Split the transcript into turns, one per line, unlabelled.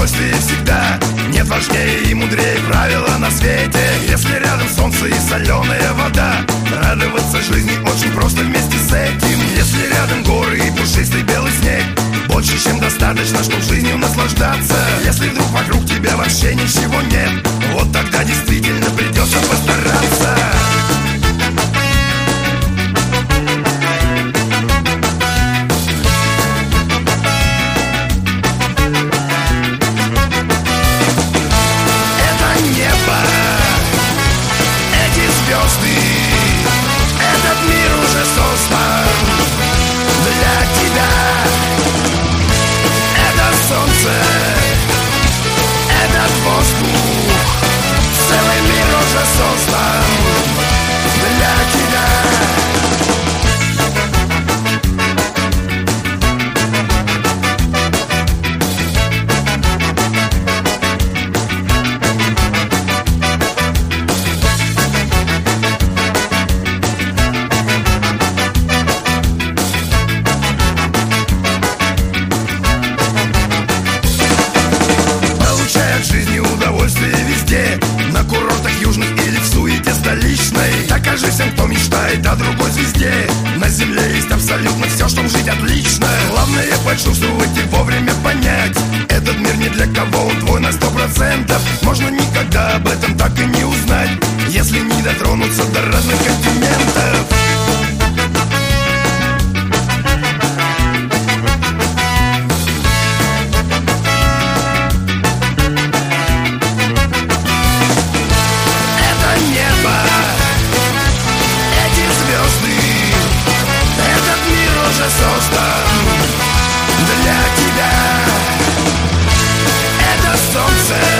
удовольствие всегда. Нет важнее и мудрее правила на свете. Если рядом солнце и соленая вода, радоваться жизни очень просто вместе с этим. Если рядом горы и пушистый белый снег, больше чем достаточно, чтоб жизнью наслаждаться. Если вдруг вокруг тебя вообще ничего нет, вот тогда действительно придется постараться. Этот мир уже создан для тебя. Это солнце, этот воздух, целый мир уже создан для тебя. На курортах южных или в суете столичной. Докажи всем, кто мечтает о другой звезде. На земле есть абсолютно все, чтобы жить отлично. Главное почувствовать и вовремя понять, этот мир не для кого, он твой на 100%. Можно никогда об этом так и не узнать, если не дотронуться до разных континентов. Создан для тебя. Это солнце,